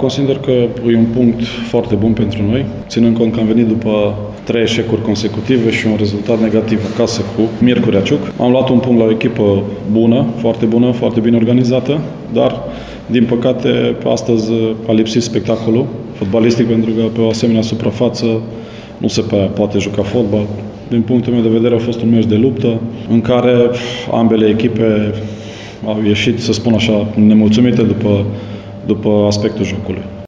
Consider că e un punct foarte bun pentru noi, ținând cont că am venit după 3 eșecuri consecutive și un rezultat negativ acasă cu Miercurea Ciuc. Am luat un punct la o echipă bună, foarte bine organizată, dar din păcate astăzi a lipsit spectacolul fotbalistic, pentru că pe o asemenea suprafață nu se poate juca fotbal. Din punctul meu de vedere a fost un meci de luptă în care ambele echipe au ieșit, să spun așa, nemulțumite după aspectul jocului.